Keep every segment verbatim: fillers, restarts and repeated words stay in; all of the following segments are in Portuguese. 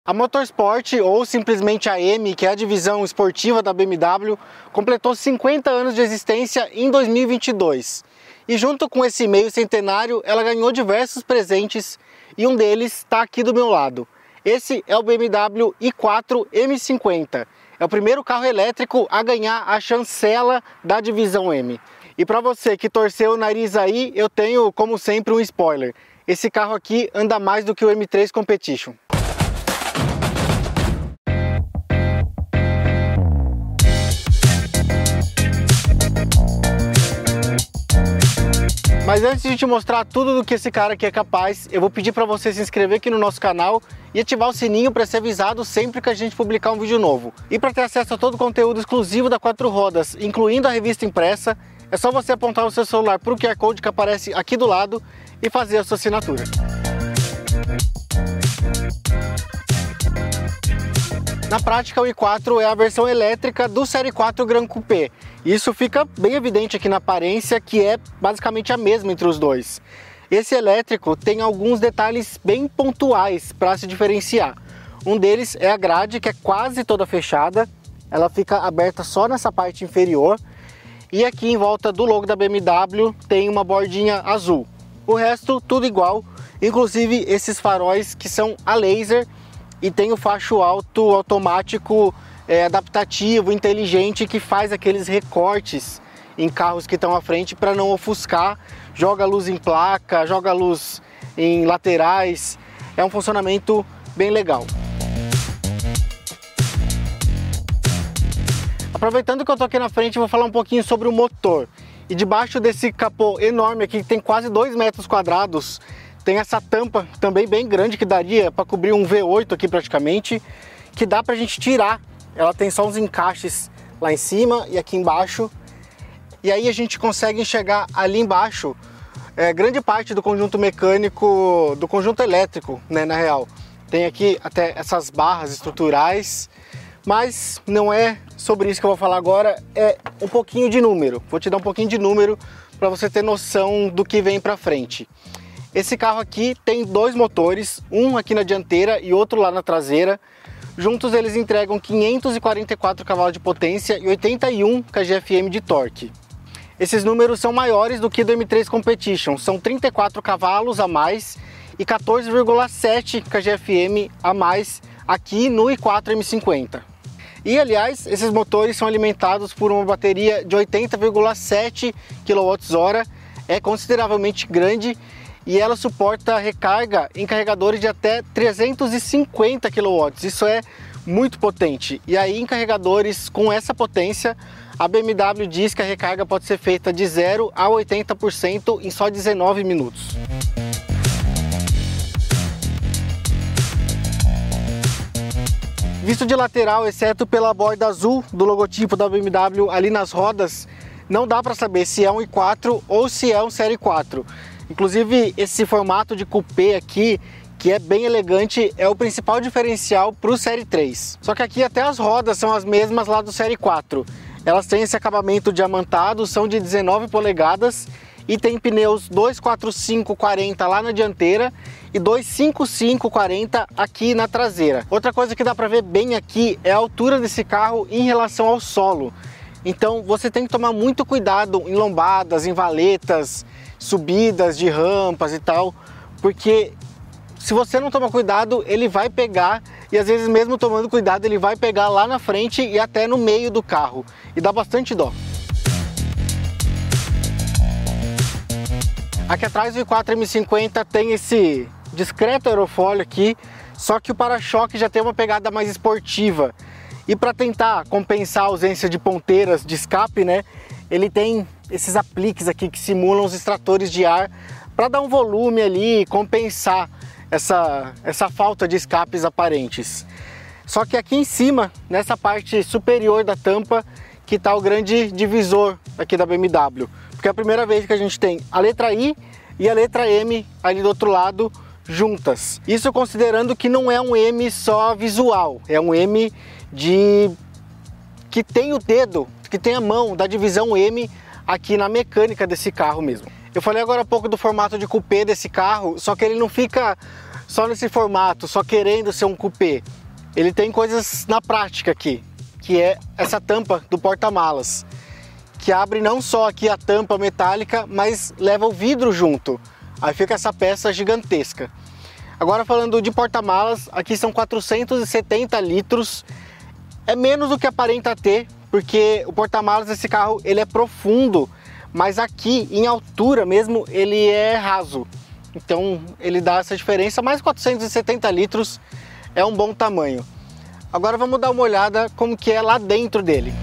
A Motorsport, ou simplesmente a M, que é a divisão esportiva da B M W, completou cinquenta anos de existência em dois mil e vinte e dois. E junto com esse meio centenário, ela ganhou diversos presentes e um deles está aqui do meu lado. Esse é o B M W i quatro M cinquenta. É o primeiro carro elétrico a ganhar a chancela da divisão M. E para você que torceu o nariz aí, eu tenho, como sempre, um spoiler. Esse carro aqui anda mais do que o M três Competition. Mas antes de te mostrar tudo do que esse cara aqui é capaz, eu vou pedir para você se inscrever aqui no nosso canal e ativar o sininho para ser avisado sempre que a gente publicar um vídeo novo. E para ter acesso a todo o conteúdo exclusivo da Quatro Rodas, incluindo a revista impressa, é só você apontar o seu celular para o Q R Code que aparece aqui do lado e fazer a sua assinatura. Na prática, o i quatro é a versão elétrica do Série quatro Gran Coupé. Isso fica bem evidente aqui na aparência, que é basicamente a mesma entre os dois. Esse elétrico tem alguns detalhes bem pontuais para se diferenciar. Um deles é a grade, que é quase toda fechada. Ela fica aberta só nessa parte inferior. E aqui em volta do logo da B M W tem uma bordinha azul. O resto tudo igual, inclusive esses faróis que são a laser. E tem o facho alto automático é, adaptativo, inteligente, que faz aqueles recortes em carros que estão à frente para não ofuscar. Joga luz em placa, joga luz em laterais. É um funcionamento bem legal. Aproveitando que eu estou aqui na frente, eu vou falar um pouquinho sobre o motor. E debaixo desse capô enorme aqui, que tem quase dois metros quadrados, tem essa tampa também bem grande que daria para cobrir um V oito aqui praticamente, que dá para a gente tirar. Ela tem só uns encaixes lá em cima e aqui embaixo. E aí a gente consegue enxergar ali embaixo é, grande parte do conjunto mecânico, do conjunto elétrico, né, na real. Tem aqui até essas barras estruturais, mas não é sobre isso que eu vou falar agora, é um pouquinho de número. Vou te dar um pouquinho de número para você ter noção do que vem para frente. Esse carro aqui tem dois motores, um aqui na dianteira e outro lá na traseira. Juntos eles entregam quinhentos e quarenta e quatro cavalos de potência e oitenta e um kgfm de torque. Esses números são maiores do que do M três Competition, são trinta e quatro cavalos a mais e quatorze vírgula sete kgfm a mais aqui no i quatro M cinquenta. E aliás, esses motores são alimentados por uma bateria de oitenta vírgula sete quilowatt-hora, é consideravelmente grande. E ela suporta recarga em carregadores de até trezentos e cinquenta quilowatts, isso é muito potente. E aí em carregadores com essa potência, a B M W diz que a recarga pode ser feita de zero a oitenta por cento em só dezenove minutos. Visto de lateral, exceto pela borda azul do logotipo da B M W ali nas rodas, não dá para saber se é um i quatro ou se é um Série quatro. Inclusive, esse formato de coupé aqui, que é bem elegante, é o principal diferencial para o Série três. Só que aqui até as rodas são as mesmas lá do Série quatro. Elas têm esse acabamento diamantado, são de dezenove polegadas e tem pneus dois quatro cinco quarenta lá na dianteira e dois cinco cinco quarenta aqui na traseira. Outra coisa que dá para ver bem aqui é a altura desse carro em relação ao solo. Então você tem que tomar muito cuidado em lombadas, em valetas, subidas de rampas e tal, porque se você não tomar cuidado, ele vai pegar, e às vezes mesmo tomando cuidado, ele vai pegar lá na frente e até no meio do carro, e dá bastante dó. Aqui atrás do i quatro M cinquenta tem esse discreto aerofólio aqui, só que o para-choque já tem uma pegada mais esportiva. E para tentar compensar a ausência de ponteiras de escape, né, ele tem esses apliques aqui que simulam os extratores de ar para dar um volume ali e compensar essa, essa falta de escapes aparentes. Só que aqui em cima, nessa parte superior da tampa, que está o grande divisor aqui da B M W. Porque é a primeira vez que a gente tem a letra I e a letra M ali do outro lado juntas. Isso considerando que não é um M só visual, é um M de que tem o dedo, que tem a mão da divisão M aqui na mecânica desse carro mesmo. Eu falei agora há pouco do formato de coupé desse carro, só que ele não fica só nesse formato, só querendo ser um coupé. Ele tem coisas na prática aqui, que é essa tampa do porta-malas, que abre não só aqui a tampa metálica, mas leva o vidro junto. Aí fica essa peça gigantesca. Agora falando de porta-malas, aqui são quatrocentos e setenta litros. É menos do que aparenta ter, porque o porta-malas desse carro ele é profundo, mas aqui em altura mesmo ele é raso. Então ele dá essa diferença, mas quatrocentos e setenta litros é um bom tamanho. Agora vamos dar uma olhada como que é lá dentro dele.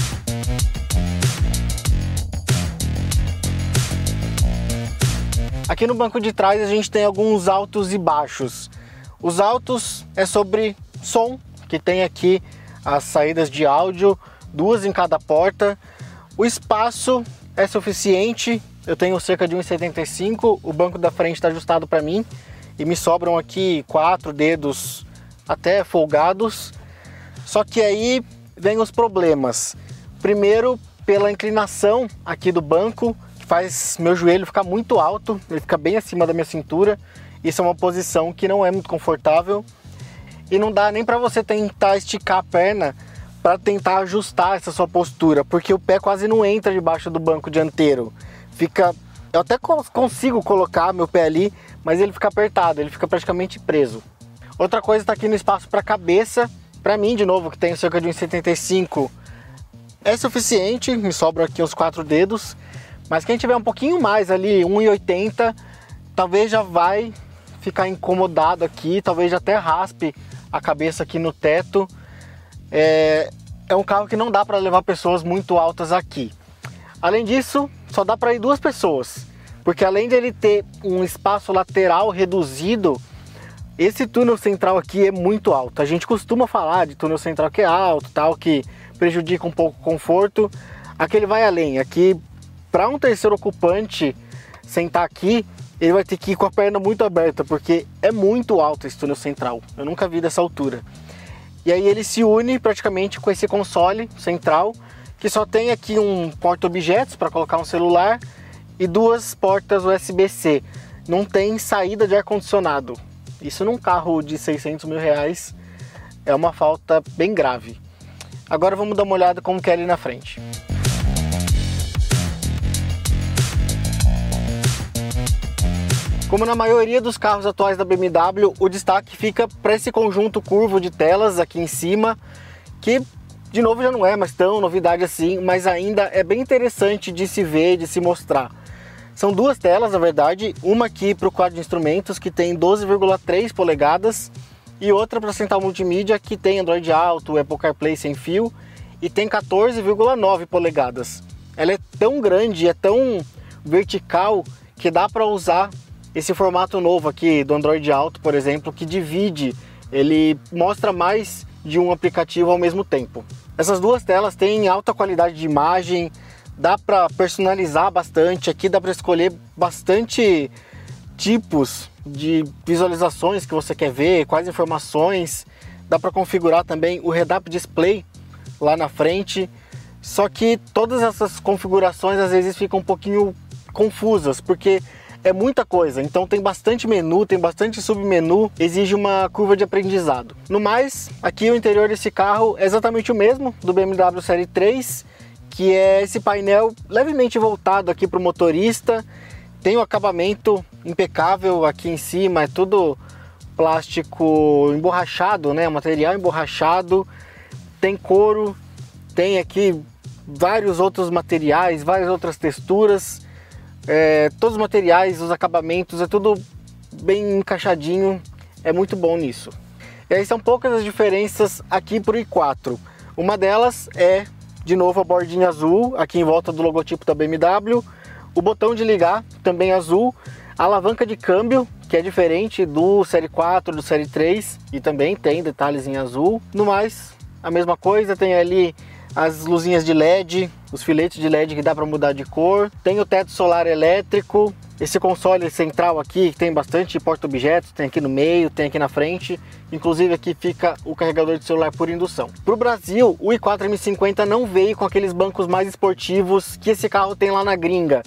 Aqui no banco de trás a gente tem alguns altos e baixos. Os altos é sobre som, que tem aqui as saídas de áudio, duas em cada porta. O espaço é suficiente, eu tenho cerca de um e setenta e cinco, o banco da frente está ajustado para mim e me sobram aqui quatro dedos até folgados. Só que aí vem os problemas. Primeiro, pela inclinação aqui do banco, faz meu joelho ficar muito alto, ele fica bem acima da minha cintura. Isso é uma posição que não é muito confortável e não dá nem para você tentar esticar a perna para tentar ajustar essa sua postura, porque o pé quase não entra debaixo do banco dianteiro. Fica, eu até consigo colocar meu pé ali, mas ele fica apertado, ele fica praticamente preso. Outra coisa está aqui no espaço para a cabeça. Para mim, de novo, que tenho cerca de um e setenta e cinco, é suficiente, me sobram aqui uns quatro dedos. Mas quem tiver um pouquinho mais ali, um e oitenta, talvez já vai ficar incomodado aqui, talvez já até raspe a cabeça aqui no teto. É, é um carro que não dá para levar pessoas muito altas aqui. Além disso, só dá para ir duas pessoas, porque além de ele ter um espaço lateral reduzido, esse túnel central aqui é muito alto. A gente costuma falar de túnel central que é alto, tal, que prejudica um pouco o conforto. Aqui ele vai além, aqui para um terceiro ocupante sentar aqui, ele vai ter que ir com a perna muito aberta, porque é muito alto esse túnel central. Eu nunca vi dessa altura. E aí ele se une praticamente com esse console central, que só tem aqui um porta-objetos para colocar um celular e duas portas U S B C. Não tem saída de ar-condicionado. Isso num carro de seiscentos mil reais é uma falta bem grave. Agora vamos dar uma olhada como que é ali na frente. Como na maioria dos carros atuais da B M W, o destaque fica para esse conjunto curvo de telas aqui em cima, que de novo já não é mais tão novidade assim, mas ainda é bem interessante de se ver, de se mostrar. São duas telas, na verdade, uma aqui para o quadro de instrumentos, que tem doze vírgula três polegadas, e outra para a central multimídia, que tem Android Auto, Apple CarPlay sem fio, e tem quatorze vírgula nove polegadas. Ela é tão grande, é tão vertical, que dá para usar esse formato novo aqui do Android Auto, por exemplo, que divide, ele mostra mais de um aplicativo ao mesmo tempo. Essas duas telas têm alta qualidade de imagem, dá para personalizar bastante, aqui dá para escolher bastante tipos de visualizações que você quer ver, quais informações, dá para configurar também o Head-Up Display lá na frente, só que todas essas configurações às vezes ficam um pouquinho confusas, porque é muita coisa, então tem bastante menu, tem bastante submenu, exige uma curva de aprendizado. No mais, aqui o interior desse carro é exatamente o mesmo do B M W Série três, que é esse painel levemente voltado aqui para o motorista, tem o acabamento impecável aqui em cima, é tudo plástico emborrachado, né, material emborrachado, tem couro, tem aqui vários outros materiais, várias outras texturas. É, todos os materiais, os acabamentos, é tudo bem encaixadinho, é muito bom nisso. E aí são poucas as diferenças aqui para o i quatro. Uma delas é, de novo, a bordinha azul, aqui em volta do logotipo da B M W. O botão de ligar, também azul. A alavanca de câmbio, que é diferente do Série quatro, do Série três, e também tem detalhes em azul. No mais, a mesma coisa, tem ali as luzinhas de L E D, os filetes de L E D que dá para mudar de cor, tem o teto solar elétrico, esse console central aqui que tem bastante porta-objetos, tem aqui no meio, tem aqui na frente, inclusive aqui fica o carregador de celular por indução. Para o Brasil, o i quatro M cinquenta não veio com aqueles bancos mais esportivos que esse carro tem lá na gringa,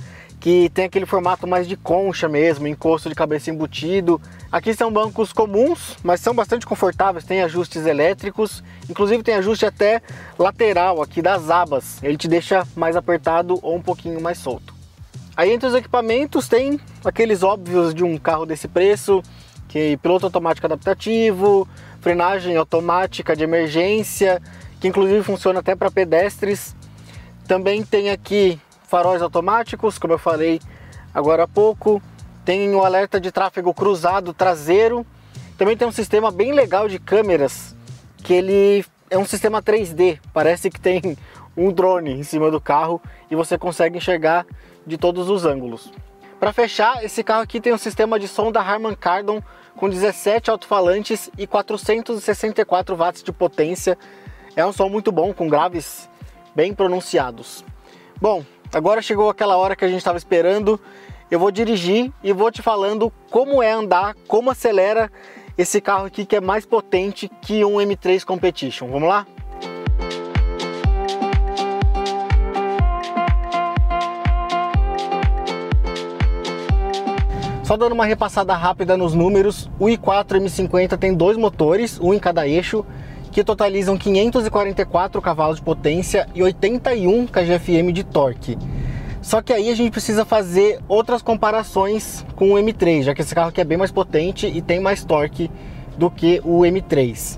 que tem aquele formato mais de concha mesmo, encosto de cabeça embutido. Aqui são bancos comuns, mas são bastante confortáveis, tem ajustes elétricos, inclusive tem ajuste até lateral aqui das abas, ele te deixa mais apertado ou um pouquinho mais solto. Aí entre os equipamentos tem aqueles óbvios de um carro desse preço, que piloto automático adaptativo, frenagem automática de emergência, que inclusive funciona até para pedestres. Também tem aqui faróis automáticos, como eu falei agora há pouco. Tem o alerta de tráfego cruzado traseiro. Também tem um sistema bem legal de câmeras, que ele é um sistema três D. Parece que tem um drone em cima do carro e você consegue enxergar de todos os ângulos. Para fechar, esse carro aqui tem um sistema de som da Harman Kardon com dezessete alto-falantes e quatrocentos e sessenta e quatro watts de potência. É um som muito bom, com graves bem pronunciados. Bom, agora chegou aquela hora que a gente estava esperando. Eu vou dirigir e vou te falando como é andar, como acelera esse carro aqui que é mais potente que um M três Competition. Vamos lá? Só dando uma repassada rápida nos números, o i quatro M cinquenta tem dois motores, um em cada eixo, que totalizam quinhentos e quarenta e quatro cavalos de potência e oitenta e um kgfm de torque. Só que aí a gente precisa fazer outras comparações com o M três, já que esse carro aqui é bem mais potente e tem mais torque do que o M três.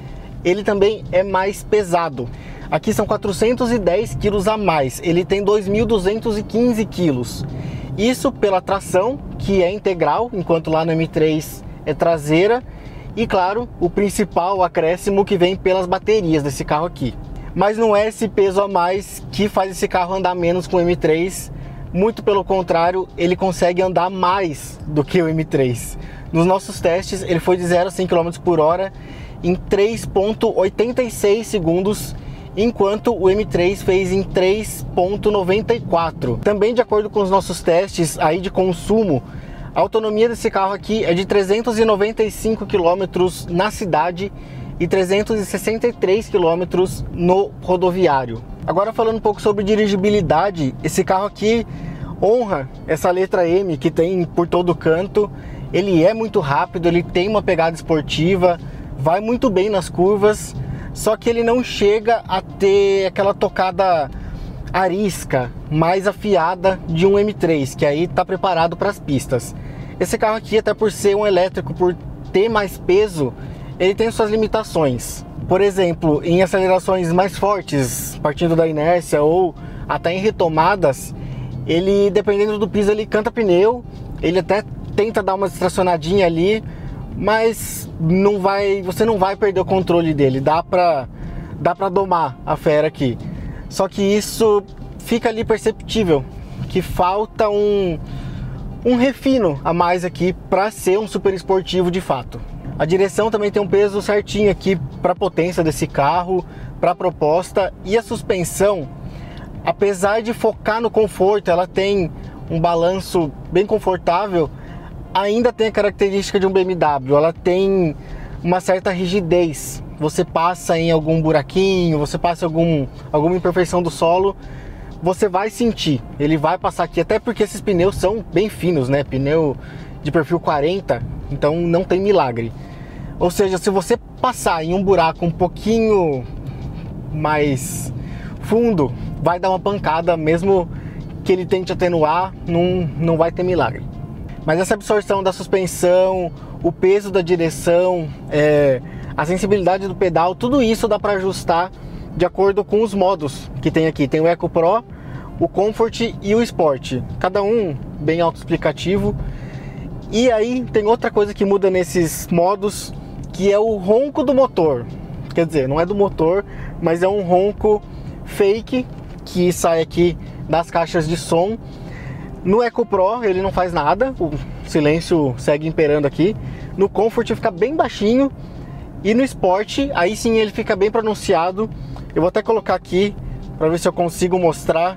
Ele também é mais pesado. Aqui são quatrocentos e dez quilos a mais, ele tem dois mil duzentos e quinze quilos. Isso pela tração, que é integral, enquanto lá no M três é traseira. E claro, o principal acréscimo que vem pelas baterias desse carro aqui. Mas não é esse peso a mais que faz esse carro andar menos com o M três. Muito pelo contrário, ele consegue andar mais do que o M três. Nos nossos testes, ele foi de zero a cem quilômetros por hora em três vírgula oitenta e seis segundos, enquanto o M três fez em três vírgula noventa e quatro. Também de acordo com os nossos testes aí de consumo, a autonomia desse carro aqui é de trezentos e noventa e cinco quilômetros na cidade e trezentos e sessenta e três quilômetros no rodoviário. Agora falando um pouco sobre dirigibilidade, esse carro aqui honra essa letra M que tem por todo canto. Ele é muito rápido, ele tem uma pegada esportiva, vai muito bem nas curvas, só que ele não chega a ter aquela tocada arisca, mais afiada de um M três, que aí está preparado para as pistas. Esse carro aqui, até por ser um elétrico, por ter mais peso, ele tem suas limitações. Por exemplo, em acelerações mais fortes, partindo da inércia ou até em retomadas, ele, dependendo do piso, ele canta pneu, ele até tenta dar uma distracionadinha ali, mas não vai, você não vai perder o controle dele, dá pra, dá pra domar a fera aqui. Só que isso fica ali perceptível, que falta um, um refino a mais aqui para ser um super esportivo de fato. A direção também tem um peso certinho aqui para a potência desse carro, para a proposta, e a suspensão, apesar de focar no conforto, ela tem um balanço bem confortável, ainda tem a característica de um B M W, ela tem uma certa rigidez. Você passa em algum buraquinho, você passa em algum, alguma imperfeição do solo, você vai sentir, ele vai passar aqui, até porque esses pneus são bem finos, né? Pneu de perfil quarenta, então não tem milagre. Ou seja, se você passar em um buraco um pouquinho mais fundo, vai dar uma pancada, mesmo que ele tente atenuar, não, não vai ter milagre. Mas essa absorção da suspensão, o peso da direção, é, a sensibilidade do pedal, tudo isso dá para ajustar de acordo com os modos que tem aqui. Tem o Eco Pro, o Comfort e o Sport, cada um bem autoexplicativo. E aí tem outra coisa que muda nesses modos, que é o ronco do motor. Quer dizer, não é do motor, mas é um ronco fake que sai aqui das caixas de som. No Eco Pro ele não faz nada, o silêncio segue imperando aqui. No Comfort fica bem baixinho. E no Sport, aí sim ele fica bem pronunciado. Eu vou até colocar aqui para ver se eu consigo mostrar.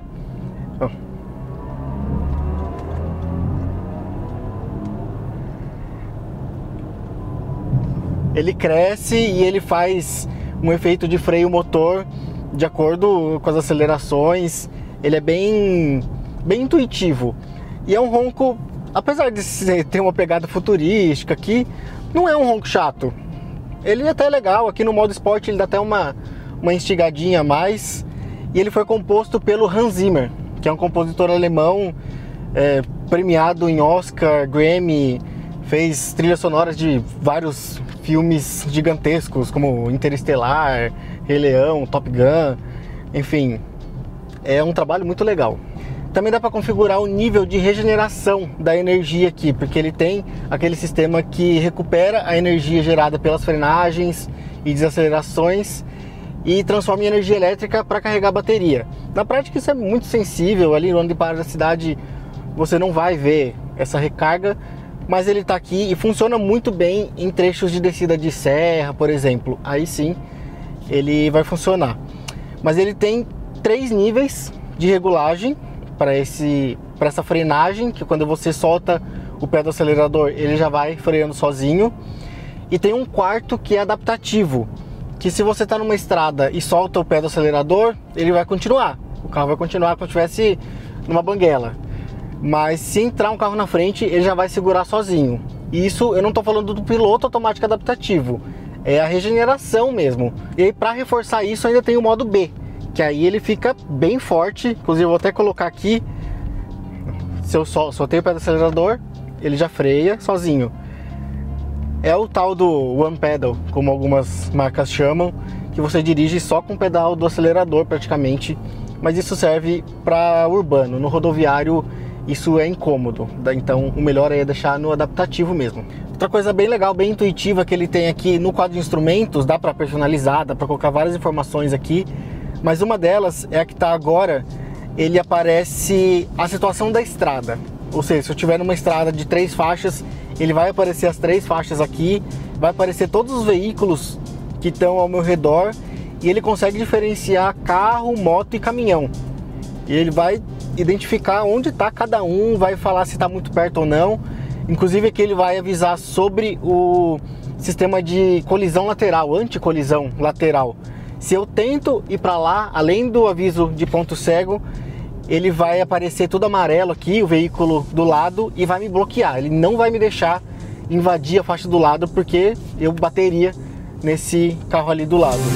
Ele cresce e ele faz um efeito de freio motor de acordo com as acelerações. Ele é bem, bem intuitivo. E é um ronco, apesar de ter uma pegada futurística aqui, não é um ronco chato. Ele é até legal, aqui no modo esporte ele dá até uma, uma instigadinha a mais. E ele foi composto pelo Hans Zimmer, que é um compositor alemão é, premiado em Oscar, Grammy, fez trilhas sonoras de vários filmes gigantescos, como Interestelar, Rei Leão, Top Gun, enfim, é um trabalho muito legal. Também dá para configurar o nível de regeneração da energia aqui, porque ele tem aquele sistema que recupera a energia gerada pelas frenagens e desacelerações e transforma em energia elétrica para carregar a bateria. Na prática isso é muito sensível, ali onde para a cidade você não vai ver essa recarga, mas ele está aqui e funciona muito bem em trechos de descida de serra, por exemplo. Aí sim ele vai funcionar. Mas ele tem três níveis de regulagem para esse para essa frenagem, que quando você solta o pé do acelerador ele já vai freando sozinho. E tem um quarto que é adaptativo, que se você está numa estrada e solta o pé do acelerador, ele vai continuar. O carro vai continuar como se estivesse numa banguela. Mas se entrar um carro na frente, ele já vai segurar sozinho. E isso eu não estou falando do piloto automático adaptativo, é a regeneração mesmo. E aí para reforçar isso ainda tem o modo B, que aí ele fica bem forte. Inclusive eu vou até colocar aqui, se eu soltei o pé do acelerador, ele já freia sozinho. É o tal do One Pedal, como algumas marcas chamam, que você dirige só com o pedal do acelerador praticamente, mas isso serve para urbano. No rodoviário isso é incômodo, então o melhor é deixar no adaptativo mesmo. Outra coisa bem legal, bem intuitiva que ele tem aqui no quadro de instrumentos, dá para personalizar, dá para colocar várias informações aqui, mas uma delas é a que está agora, ele aparece a situação da estrada. Ou seja, se eu estiver numa estrada de três faixas, ele vai aparecer as três faixas aqui, vai aparecer todos os veículos que estão ao meu redor e ele consegue diferenciar carro, moto e caminhão. E ele vai identificar onde está cada um, vai falar se está muito perto ou não. Inclusive aqui ele vai avisar sobre o sistema de colisão lateral, anti-colisão lateral. Se eu tento ir para lá, além do aviso de ponto cego, ele vai aparecer tudo amarelo aqui, o veículo do lado, e vai me bloquear. Ele não vai me deixar invadir a faixa do lado, porque eu bateria nesse carro ali do lado.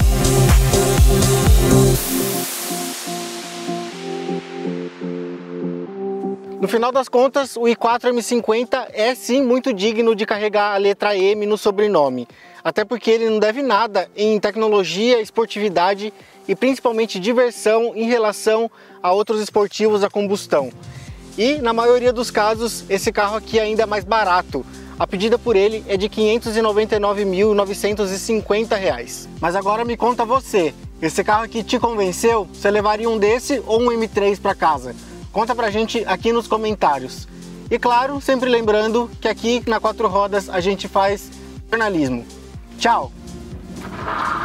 No final das contas, o i quatro M cinquenta é sim muito digno de carregar a letra M no sobrenome. Até porque ele não deve nada em tecnologia, esportividade e principalmente diversão em relação a outros esportivos a combustão. E na maioria dos casos, esse carro aqui ainda é mais barato. A pedida por ele é de quinhentos e noventa e nove mil novecentos e cinquenta reais. Mas agora me conta você, esse carro aqui te convenceu? Você levaria um desse ou um M três para casa? Conta pra gente aqui nos comentários. E claro, sempre lembrando que aqui na Quatro Rodas a gente faz jornalismo. Tchau!